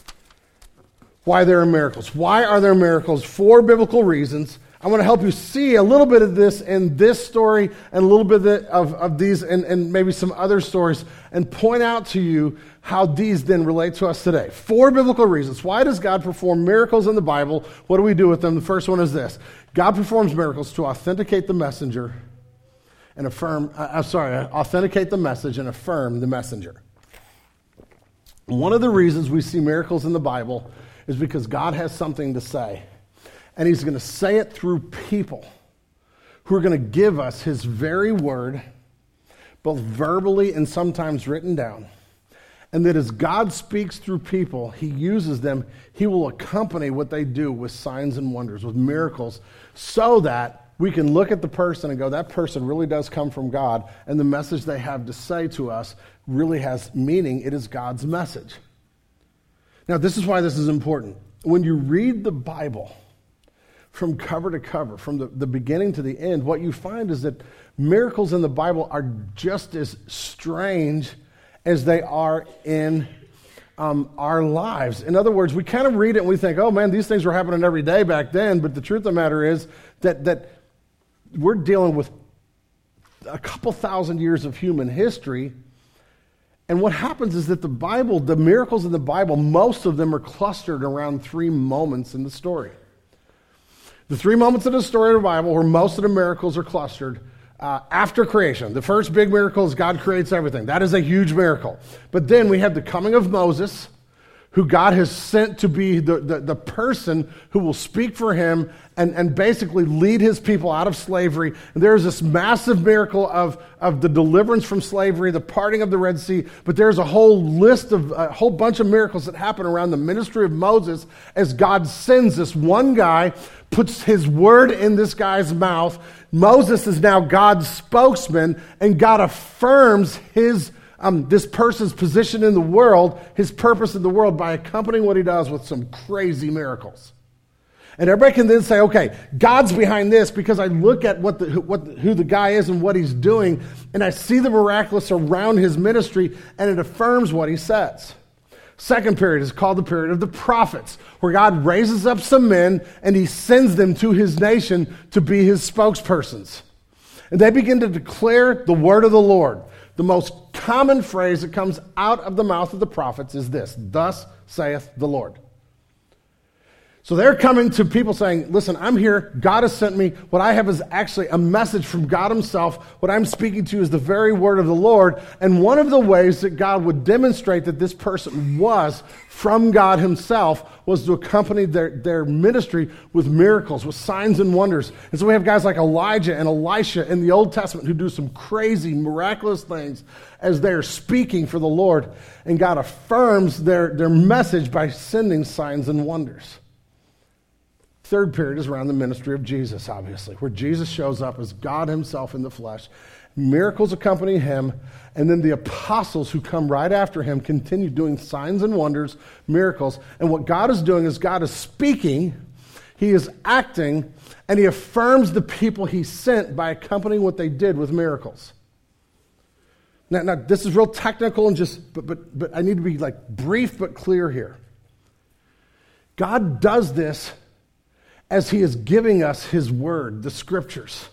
why there are miracles. Why are there miracles? Four biblical reasons. I want to help you see a little bit of this in this story and a little bit of, of these and, and maybe some other stories and point out to you how these then relate to us today. Four biblical reasons. Why does God perform miracles in the Bible? What do we do with them? The first one is this. God performs miracles to authenticate the messenger and affirm, uh, I'm sorry, authenticate the message and affirm the messenger. One of the reasons we see miracles in the Bible is because God has something to say. And he's going to say it through people who are going to give us his very word, both verbally and sometimes written down. And that as God speaks through people, he uses them, he will accompany what they do with signs and wonders, with miracles, so that we can look at the person and go, that person really does come from God, and the message they have to say to us really has meaning. It is God's message. Now, this is why this is important. When you read the Bible from cover to cover, from the, the beginning to the end, what you find is that miracles in the Bible are just as strange as they are in um, our lives. In other words, we kind of read it and we think, oh man, these things were happening every day back then, but the truth of the matter is that, that we're dealing with a couple thousand years of human history. And what happens is that the Bible, the miracles in the Bible, most of them are clustered around three moments in the story. The three moments in the story of the Bible where most of the miracles are clustered uh, after creation. The first big miracle is God creates everything. That is a huge miracle. But then we have the coming of Moses, who God has sent to be the, the, the person who will speak for him and, and basically lead his people out of slavery. And there's this massive miracle of, of the deliverance from slavery, the parting of the Red Sea, but there's a whole list of, a whole bunch of miracles that happen around the ministry of Moses as God sends this one guy, puts his word in this guy's mouth. Moses is now God's spokesman, and God affirms his Um, this person's position in the world, his purpose in the world, by accompanying what he does with some crazy miracles. And everybody can then say, okay, God's behind this because I look at what the, what the, who the guy is and what he's doing, and I see the miraculous around his ministry, and it affirms what he says. Second period is called the period of the prophets, where God raises up some men, and he sends them to his nation to be his spokespersons. And they begin to declare the word of the Lord. the most common phrase that comes out of the mouth of the prophets is this: thus saith the Lord. So they're coming to people saying, listen, I'm here, God has sent me. What I have is actually a message from God himself. What I'm speaking to is the very word of the Lord. And one of the ways that God would demonstrate that this person was from God himself was to accompany their, their ministry with miracles, with signs and wonders. And so we have guys like Elijah and Elisha in the Old Testament who do some crazy, miraculous things as they're speaking for the Lord. And God affirms their, their message by sending signs and wonders. Third period is around the ministry of Jesus, obviously, where Jesus shows up as God himself in the flesh. Miracles accompany him, and then the apostles who come right after him continue doing signs and wonders, miracles. And what God is doing is God is speaking, he is acting, and he affirms the people he sent by accompanying what they did with miracles. Now, now this is real technical and just, but, but, but I need to be like brief but clear here. God does this as he is giving us his word, the scriptures,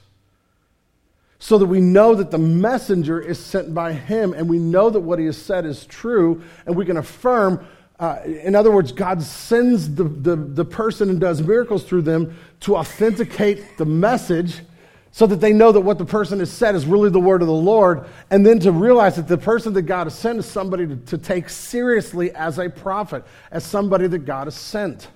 so that we know that the messenger is sent by him, and we know that what he has said is true, and we can affirm, uh, in other words, God sends the, the, the person and does miracles through them to authenticate the message so that they know that what the person has said is really the word of the Lord, and then to realize that the person that God has sent is somebody to, to take seriously as a prophet, as somebody that God has sent.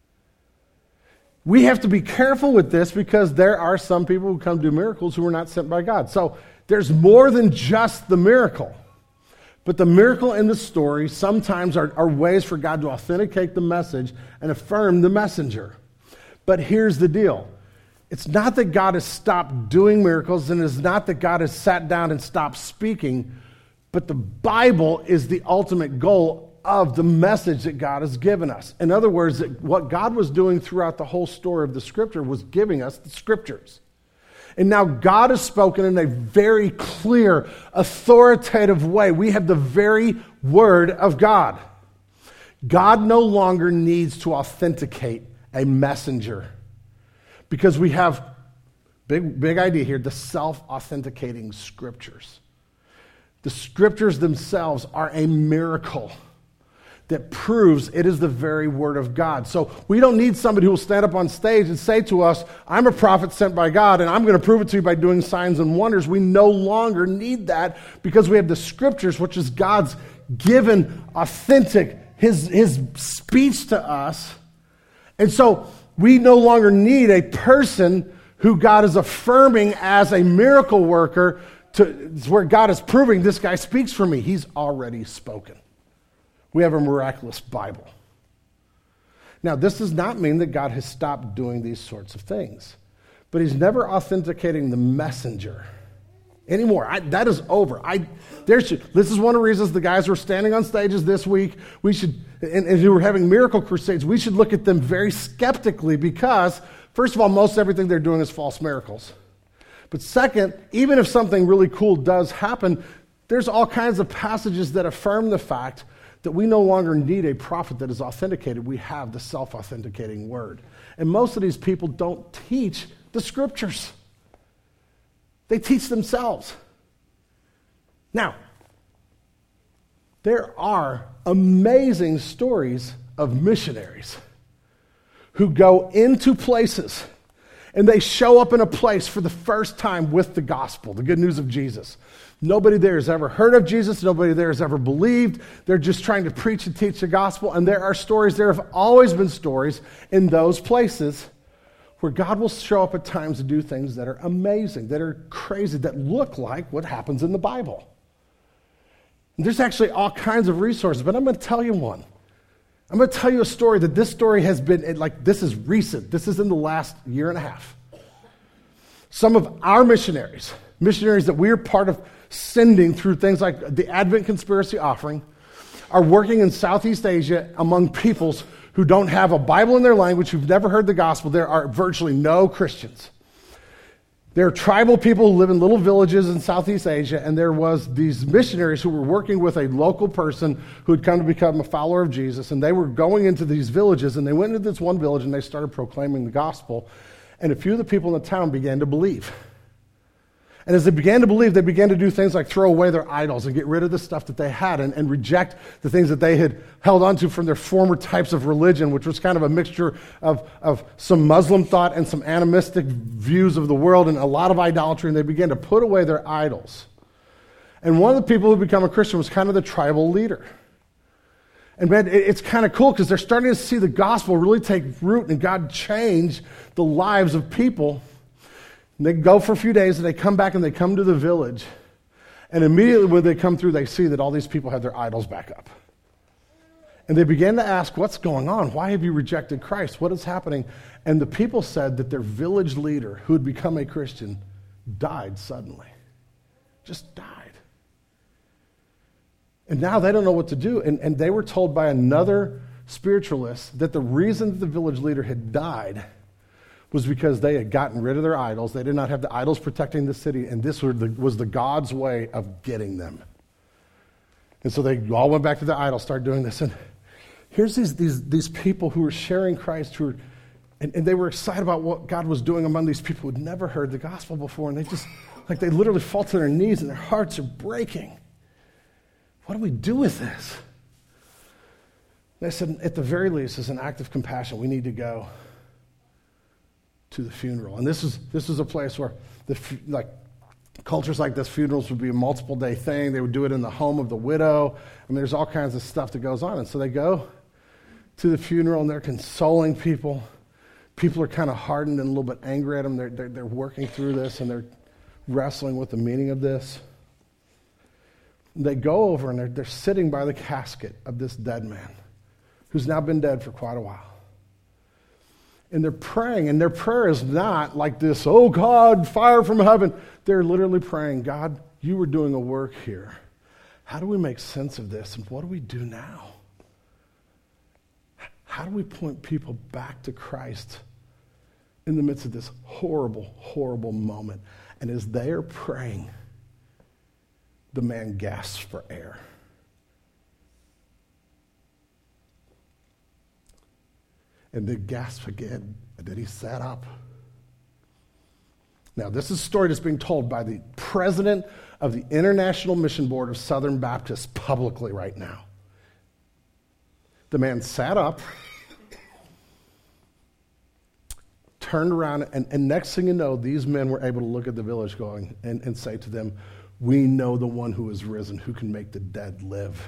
We have to be careful with this because there are some people who come do miracles who are not sent by God. So there's more than just the miracle. But the miracle in the story sometimes are, are ways for God to authenticate the message and affirm the messenger. But here's the deal. It's not that God has stopped doing miracles, and it's not that God has sat down and stopped speaking, but the Bible is the ultimate goal of the message that God has given us. In other words, what God was doing throughout the whole story of the scripture was giving us the scriptures. And now God has spoken in a very clear, authoritative way. We have the very word of God. God no longer needs to authenticate a messenger because we have, big, big idea here, the self-authenticating scriptures. The scriptures themselves are a miracle that proves it is the very word of God. So we don't need somebody who will stand up on stage and say to us, I'm a prophet sent by God, and I'm going to prove it to you by doing signs and wonders. We no longer need that because we have the scriptures, which is God's given, authentic, his, his speech to us. And so we no longer need a person who God is affirming as a miracle worker to where God is proving this guy speaks for me. He's already spoken. We have a miraculous Bible. Now, this does not mean that God has stopped doing these sorts of things, but he's never authenticating the messenger anymore. I, that is over. I, there should, this is one of the reasons the guys who are standing on stages this week, we should, and, and who are having miracle crusades, we should look at them very skeptically because, first of all, most everything they're doing is false miracles. But second, even if something really cool does happen, there's all kinds of passages that affirm the fact that we no longer need a prophet that is authenticated. We have the self-authenticating word. And most of these people don't teach the scriptures. They teach themselves. Now, there are amazing stories of missionaries who go into places and they show up in a place for the first time with the gospel, the good news of Jesus. Nobody there has ever heard of Jesus. Nobody there has ever believed. They're just trying to preach and teach the gospel. And there are stories, there have always been stories in those places where God will show up at times to do things that are amazing, that are crazy, that look like what happens in the Bible. And there's actually all kinds of resources, but I'm going to tell you one. I'm going to tell you a story that this story has been, like, this is recent. This is in the last year and a half. Some of our missionaries, missionaries that we're part of sending through things like the Advent Conspiracy Offering, are working in Southeast Asia among peoples who don't have a Bible in their language, who've never heard the gospel. There are virtually no Christians. There are tribal people who live in little villages in Southeast Asia, and there was these missionaries who were working with a local person who had come to become a follower of Jesus, and they were going into these villages, and they went into this one village, and they started proclaiming the gospel, and a few of the people in the town began to believe. And as they began to believe, they began to do things like throw away their idols and get rid of the stuff that they had and, and reject the things that they had held onto from their former types of religion, which was kind of a mixture of, of some Muslim thought and some animistic views of the world and a lot of idolatry, and they began to put away their idols. And one of the people who became a Christian was kind of the tribal leader. And man, it's kind of cool because they're starting to see the gospel really take root and God change the lives of people. And they go for a few days and they come back and they come to the village. And immediately when they come through, they see that all these people have their idols back up. And they began to ask, what's going on? Why have you rejected Christ? What is happening? And the people said that their village leader, who had become a Christian, died suddenly. Just died. And now they don't know what to do. And, and they were told by another spiritualist that the reason that the village leader had died was because they had gotten rid of their idols. They did not have the idols protecting the city, and this was the, was the God's way of getting them. And so they all went back to the idols, started doing this. And here's these these, these people who were sharing Christ, who were, and, and they were excited about what God was doing among these people who had never heard the gospel before, and they just, like they literally fall to their knees and their hearts are breaking. What do we do with this? They said, at the very least, as an act of compassion, we need to go to the funeral. And this is this is a place where the like cultures like this, funerals would be a multiple day thing. They would do it in the home of the widow. I mean, there's all kinds of stuff that goes on. And so they go to the funeral and they're consoling people. People are kind of hardened and a little bit angry at them. They're, they're, they're working through this and they're wrestling with the meaning of this. They go over and they're, they're sitting by the casket of this dead man who's now been dead for quite a while. And they're praying, and their prayer is not like this, oh God, fire from heaven. They're literally praying, God, you were doing a work here. How do we make sense of this, and what do we do now? How do we point people back to Christ in the midst of this horrible, horrible moment? And as they are praying, the man gasps for air. And then gasps again, and then he sat up. Now, this is a story that's being told by the president of the International Mission Board of Southern Baptists publicly right now. The man sat up, turned around, and, and next thing you know, these men were able to look at the village going and, and say to them, we know the one who is risen, who can make the dead live.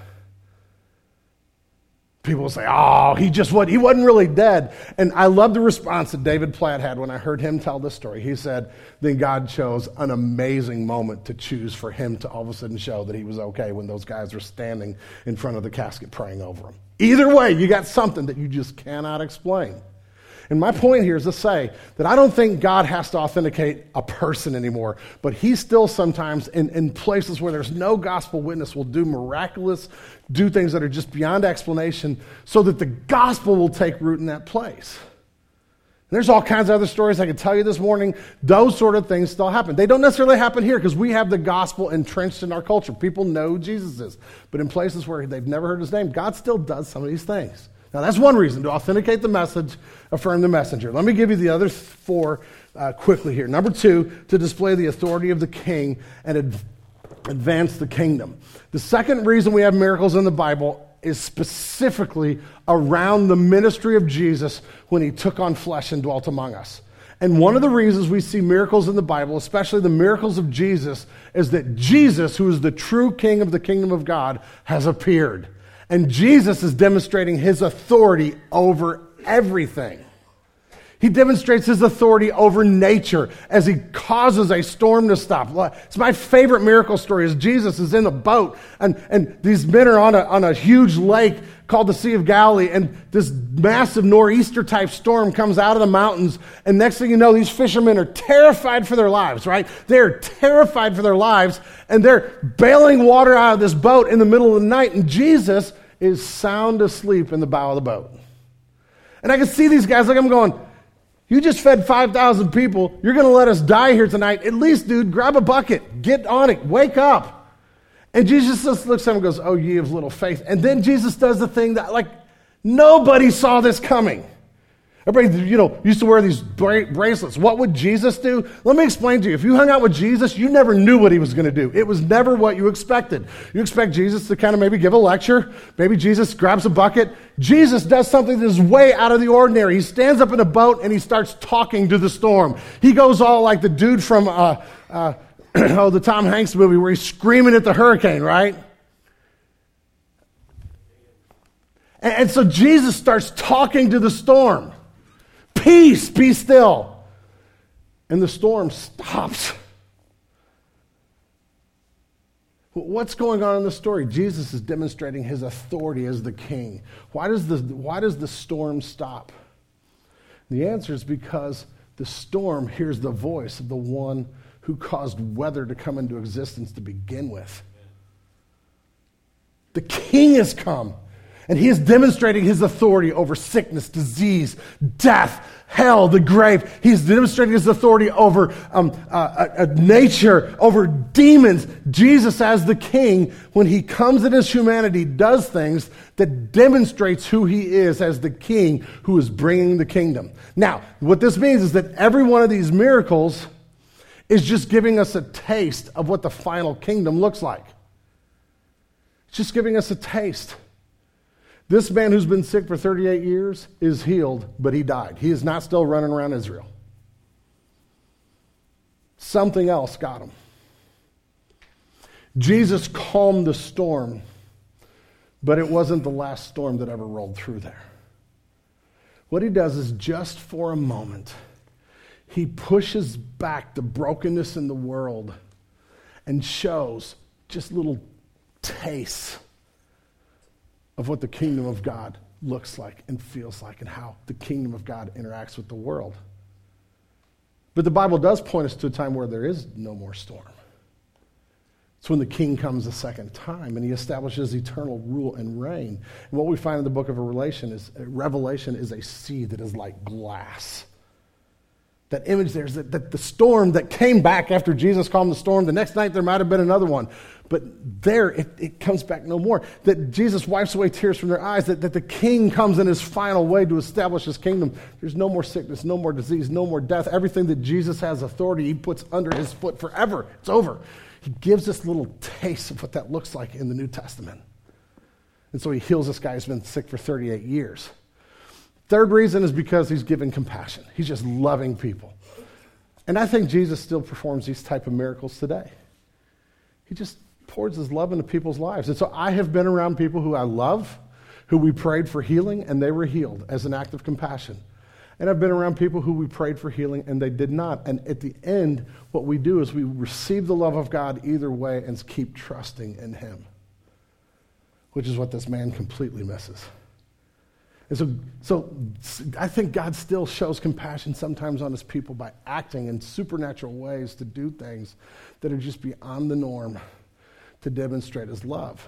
People will say, oh, he just what he wasn't really dead. And I love the response that David Platt had when I heard him tell this story. He said, then God chose an amazing moment to choose for him to all of a sudden show that he was okay when those guys were standing in front of the casket praying over him. Either way, you got something that you just cannot explain. And my point here is to say that I don't think God has to authenticate a person anymore, but he still sometimes, in, in places where there's no gospel witness, will do miraculous, do things that are just beyond explanation so that the gospel will take root in that place. And there's all kinds of other stories I could tell you this morning. Those sort of things still happen. They don't necessarily happen here because we have the gospel entrenched in our culture. People know who Jesus is. But in places where they've never heard his name, God still does some of these things. Now, that's one reason, to authenticate the message, affirm the messenger. Let me give you the other four uh, quickly here. Number two, to display the authority of the king and ad- advance the kingdom. The second reason we have miracles in the Bible is specifically around the ministry of Jesus when he took on flesh and dwelt among us. And one of the reasons we see miracles in the Bible, especially the miracles of Jesus, is that Jesus, who is the true king of the kingdom of God, has appeared. And Jesus is demonstrating his authority over everything. He demonstrates his authority over nature as he causes a storm to stop. It's my favorite miracle story is Jesus is in a boat, and, and these men are on a, on a huge lake called the Sea of Galilee, and this massive nor'easter-type storm comes out of the mountains, and next thing you know, these fishermen are terrified for their lives, right? They're terrified for their lives, and they're bailing water out of this boat in the middle of the night, and Jesus is sound asleep in the bow of the boat. And I can see these guys like I'm going, you just fed five thousand people. You're going to let us die here tonight. At least, dude, grab a bucket. Get on it. Wake up. And Jesus just looks at him and goes, oh, ye of little faith. And then Jesus does the thing that, like, nobody saw this coming. Everybody, you know, used to wear these bra- bracelets. What would Jesus do? Let me explain to you. If you hung out with Jesus, you never knew what he was going to do. It was never what you expected. You expect Jesus to kind of maybe give a lecture. Maybe Jesus grabs a bucket. Jesus does something that is way out of the ordinary. He stands up in a boat and he starts talking to the storm. He goes all like the dude from uh, uh, oh, the Tom Hanks movie where he's screaming at the hurricane, right? And, and so Jesus starts talking to the storm. Peace, be still. And the storm stops. What's going on in the story? Jesus is demonstrating his authority as the king. Why does the, why does the storm stop? The answer is because the storm hears the voice of the one who caused weather to come into existence to begin with. The king has come. And he is demonstrating his authority over sickness, disease, death, hell, the grave. He's demonstrating his authority over um, uh, uh, nature, over demons. Jesus, as the king, when he comes in his humanity, does things that demonstrates who he is as the king who is bringing the kingdom. Now, what this means is that every one of these miracles is just giving us a taste of what the final kingdom looks like. It's just giving us a taste. This man who's been sick for thirty-eight years is healed, but he died. He is not still running around Israel. Something else got him. Jesus calmed the storm, but it wasn't the last storm that ever rolled through there. What he does is just for a moment, he pushes back the brokenness in the world and shows just little tastes of what the kingdom of God looks like and feels like and how the kingdom of God interacts with the world. But the Bible does point us to a time where there is no more storm. It's when the king comes a second time and he establishes eternal rule and reign. And what we find in the book of Revelation is, Revelation is a sea that is like glass. That image there is that, that the storm that came back after Jesus calmed the storm, the next night there might have been another one. But there, it, it comes back no more. That Jesus wipes away tears from their eyes, that, that the king comes in his final way to establish his kingdom. There's no more sickness, no more disease, no more death. Everything that Jesus has authority, he puts under his foot forever. It's over. He gives us little taste of what that looks like in the New Testament. And so he heals this guy who's been sick for thirty-eight years. Third reason is because he's giving compassion. He's just loving people. And I think Jesus still performs these type of miracles today. He just pours his love into people's lives. And so I have been around people who I love, who we prayed for healing, and they were healed as an act of compassion. And I've been around people who we prayed for healing, and they did not. And at the end, what we do is we receive the love of God either way and keep trusting in him, which is what this man completely misses. And so, so I think God still shows compassion sometimes on his people by acting in supernatural ways to do things that are just beyond the norm to demonstrate his love.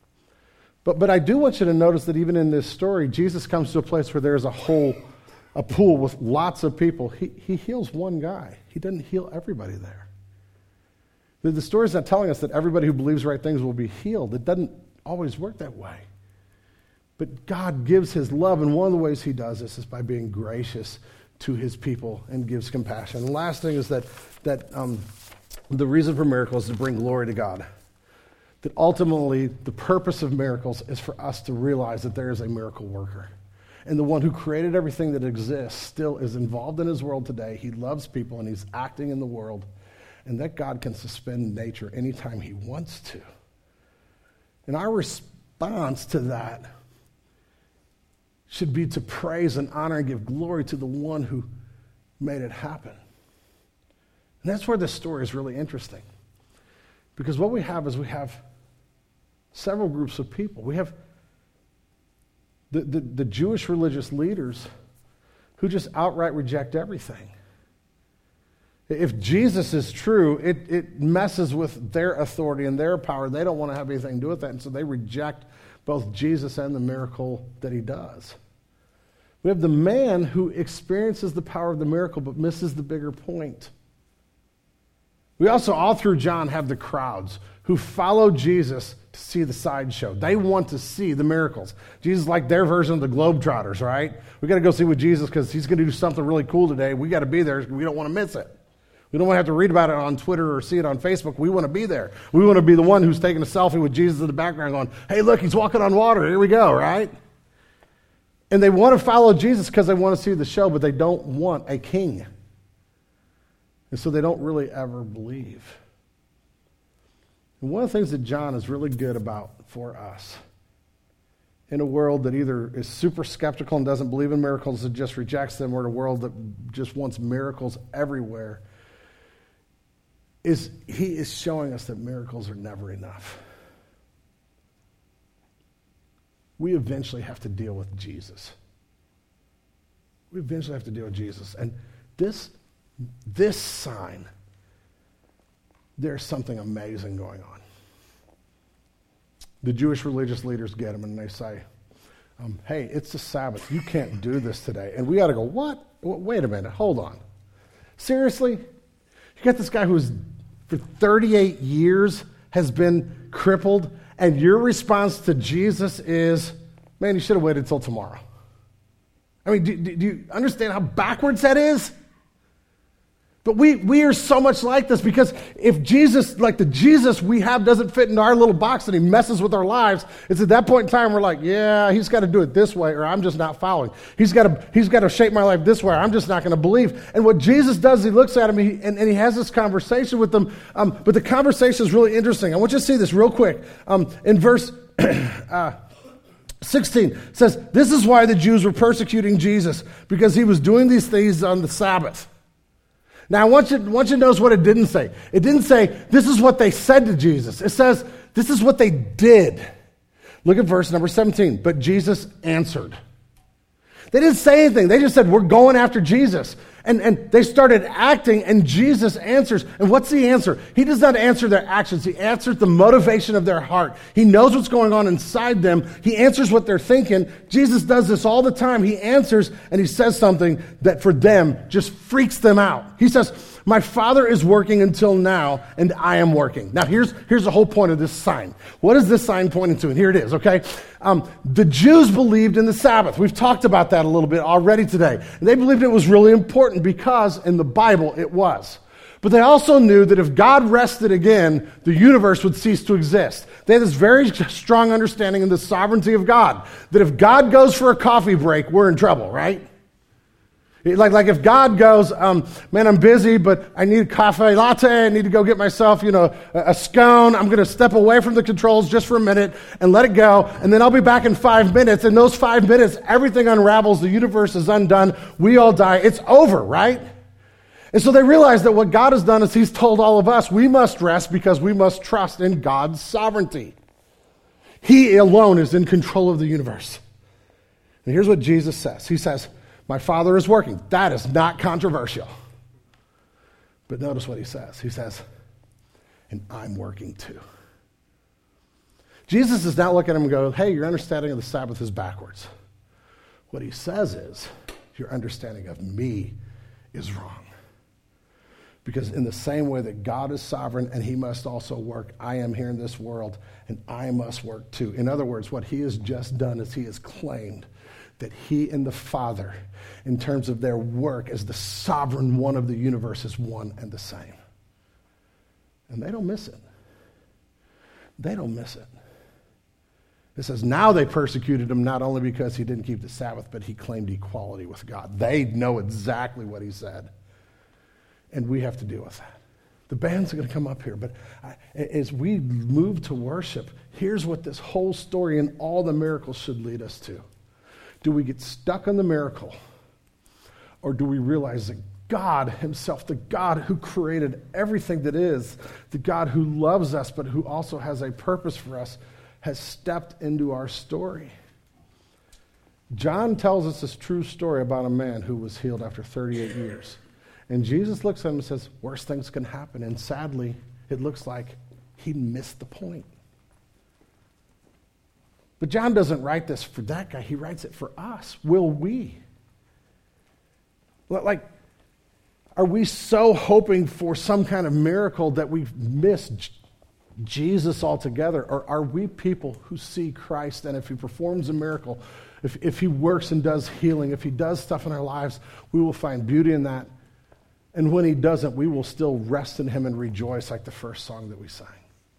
But but I do want you to notice that even in this story, Jesus comes to a place where there's a whole, a pool with lots of people. He, he heals one guy. He doesn't heal everybody there. The, the story's not telling us that everybody who believes right things will be healed. It doesn't always work that way. But God gives his love, and one of the ways he does this is by being gracious to his people and gives compassion. And the last thing is that, that um, the reason for miracles is to bring glory to God. That ultimately the purpose of miracles is for us to realize that there is a miracle worker. And the one who created everything that exists still is involved in his world today. He loves people and he's acting in the world. And that God can suspend nature anytime he wants to. And our response to that should be to praise and honor and give glory to the one who made it happen. And that's where this story is really interesting. Because what we have is we have several groups of people. We have the, the, the Jewish religious leaders who just outright reject everything. If Jesus is true, it, it messes with their authority and their power. They don't want to have anything to do with that, and so they reject both Jesus and the miracle that he does. We have the man who experiences the power of the miracle but misses the bigger point. We also, all through John, have the crowds who who follow Jesus to see the sideshow. They want to see the miracles. Jesus is like their version of the Globetrotters, right? We got to go see with Jesus because he's going to do something really cool today. We got to be there. We don't want to miss it. We don't want to have to read about it on Twitter or see it on Facebook. We want to be there. We want to be the one who's taking a selfie with Jesus in the background going, hey, look, he's walking on water. Here we go, right? And they want to follow Jesus because they want to see the show, but they don't want a king. And so they don't really ever believe. And one of the things that John is really good about for us, in a world that either is super skeptical and doesn't believe in miracles and just rejects them, or in a world that just wants miracles everywhere, is he is showing us that miracles are never enough. We eventually have to deal with Jesus. We eventually have to deal with Jesus. And this, this sign, there's something amazing going on. The Jewish religious leaders get him and they say, um, hey, it's the Sabbath. You can't do this today. And we got to go, what? Wait a minute. Hold on. Seriously? You got this guy who's for thirty-eight years has been crippled, and your response to Jesus is, man, you should have waited till tomorrow. I mean, do, do, do you understand how backwards that is? But we, we are so much like this because if Jesus, like the Jesus we have doesn't fit into our little box and he messes with our lives, it's at that point in time we're like, yeah, he's got to do it this way or I'm just not following. He's got to he's got to shape my life this way or I'm just not going to believe. And what Jesus does, he looks at him he, and, and he has this conversation with them. Um, but the conversation is really interesting. I want you to see this real quick. Um, in verse uh, sixteen, it says, this is why the Jews were persecuting Jesus, because he was doing these things on the Sabbath. Now, I want you, I want you to notice what it didn't say. It didn't say, this is what they said to Jesus. It says, this is what they did. Look at verse number seventeen. But Jesus answered. They didn't say anything. They just said, we're going after Jesus. And, and they started acting, and Jesus answers. And what's the answer? He does not answer their actions. He answers the motivation of their heart. He knows what's going on inside them. He answers what they're thinking. Jesus does this all the time. He answers, and he says something that for them just freaks them out. He says, my Father is working until now, and I am working. Now, here's, here's the whole point of this sign. What is this sign pointing to? And here it is, okay? Um, the Jews believed in the Sabbath. We've talked about that a little bit already today. And they believed it was really important because in the Bible it was. But they also knew that if God rested again, the universe would cease to exist. They had this very strong understanding of the sovereignty of God, that if God goes for a coffee break, we're in trouble, right? Like, like if God goes, um, man, I'm busy, but I need a cafe latte. I need to go get myself, you know, a, a scone. I'm going to step away from the controls just for a minute and let it go. And then I'll be back in five minutes. In those five minutes, everything unravels. The universe is undone. We all die. It's over, right? And so they realize that what God has done is he's told all of us we must rest because we must trust in God's sovereignty. He alone is in control of the universe. And here's what Jesus says. He says, my Father is working. That is not controversial. But notice what he says. He says, and I'm working too. Jesus does not look at him and go, hey, your understanding of the Sabbath is backwards. What he says is, your understanding of me is wrong. Because in the same way that God is sovereign and he must also work, I am here in this world and I must work too. In other words, what he has just done is he has claimed that he and the Father, in terms of their work as the sovereign one of the universe, is one and the same. And they don't miss it. They don't miss it. It says, now they persecuted him not only because he didn't keep the Sabbath, but he claimed equality with God. They know exactly what he said. And we have to deal with that. The band's are going to come up here, but I, as we move to worship, here's what this whole story and all the miracles should lead us to. Do we get stuck on the miracle, or do we realize that God himself, the God who created everything that is, the God who loves us but who also has a purpose for us, has stepped into our story? John tells us this true story about a man who was healed after thirty-eight years. And Jesus looks at him and says, worse things can happen. And sadly, it looks like he missed the point. But John doesn't write this for that guy. He writes it for us. Will we? Like, are we so hoping for some kind of miracle that we've missed Jesus altogether? Or are we people who see Christ, and if he performs a miracle, if, if he works and does healing, if he does stuff in our lives, we will find beauty in that. And when he doesn't, we will still rest in him and rejoice like the first song that we sang.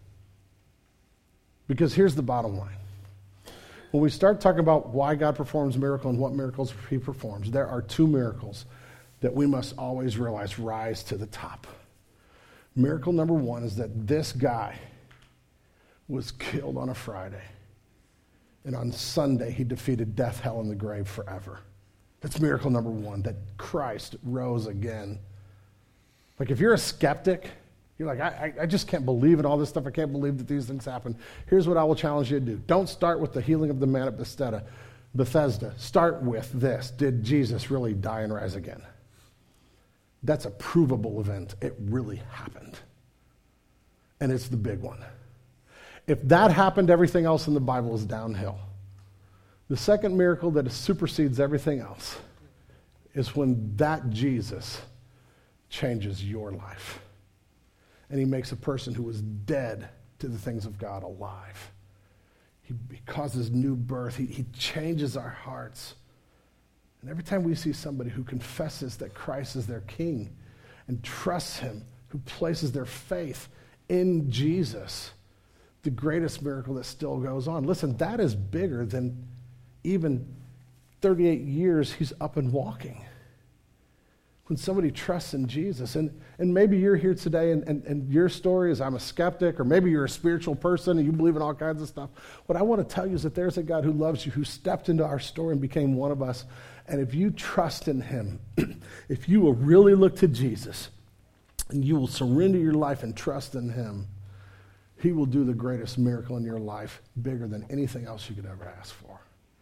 Because here's the bottom line. When we start talking about why God performs miracles and what miracles he performs, there are two miracles that we must always realize rise to the top. Miracle number one is that this guy was killed on a Friday. And on Sunday, he defeated death, hell, and the grave forever. That's miracle number one, that Christ rose again. Like if you're a skeptic, you're like, I, I just can't believe in all this stuff. I can't believe that these things happen. Here's what I will challenge you to do. Don't start with the healing of the man at Bethesda. Bethesda. Start with this. Did Jesus really die and rise again? That's a provable event. It really happened. And it's the big one. If that happened, everything else in the Bible is downhill. The second miracle that supersedes everything else is when that Jesus changes your life. And he makes a person who was dead to the things of God alive. He, he causes new birth. He, he changes our hearts. And every time we see somebody who confesses that Christ is their king and trusts him, who places their faith in Jesus, the greatest miracle that still goes on. Listen, that is bigger than even thirty-eight years he's up and walking. When somebody trusts in Jesus, and, and maybe you're here today and, and, and your story is I'm a skeptic, or maybe you're a spiritual person and you believe in all kinds of stuff. What I want to tell you is that there's a God who loves you, who stepped into our story and became one of us. And if you trust in him, if you will really look to Jesus and you will surrender your life and trust in him, he will do the greatest miracle in your life, bigger than anything else you could ever ask for.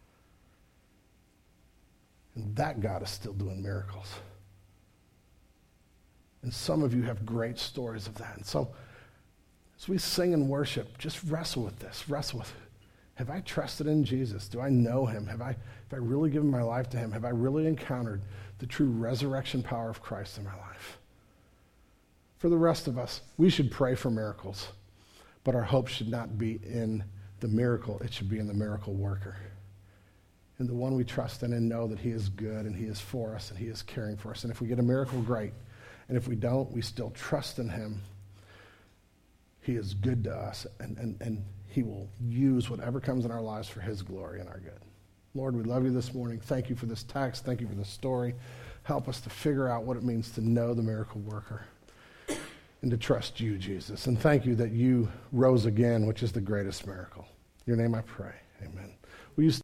And that God is still doing miracles. And some of you have great stories of that. And so as we sing and worship, just wrestle with this. Wrestle with, have I trusted in Jesus? Do I know him? Have I, have I really given my life to him? Have I really encountered the true resurrection power of Christ in my life? For the rest of us, we should pray for miracles. But our hope should not be in the miracle. It should be in the miracle worker. In the one we trust in and know that he is good and he is for us and he is caring for us. And if we get a miracle, great. And if we don't, we still trust in him. He is good to us, and, and, and he will use whatever comes in our lives for his glory and our good. Lord, we love you this morning. Thank you for this text. Thank you for this story. Help us to figure out what it means to know the miracle worker and to trust you, Jesus. And thank you that you rose again, which is the greatest miracle. In your name I pray. Amen. Will you